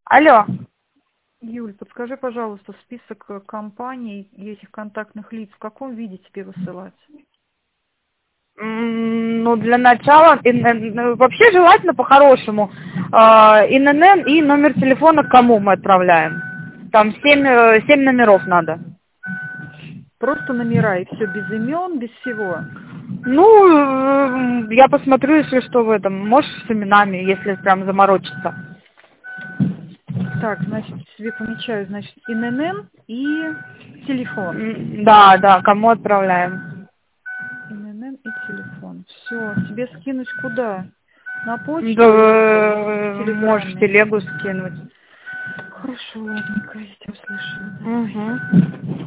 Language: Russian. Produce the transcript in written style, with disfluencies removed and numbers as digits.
Алло. Юль, подскажи, пожалуйста, список компаний и этих контактных лиц в каком виде тебе высылать? Ну, для начала, вообще желательно по-хорошему, ИНН и номер телефона, к кому мы отправляем. Там 7 номеров надо. Просто номера и все, без имен, без всего. Ну, я посмотрю, если что в этом. Можешь с именами, если прям заморочиться. Так, значит, себе помечаю, значит, ИНН и телефон. Да, да, кому отправляем. ИНН и телефон. Все, тебе скинуть куда? На почту или в Да, можешь в Телеграме? телегу скинуть. Хорошо, ладненько, я тебя услышала. Да. Угу.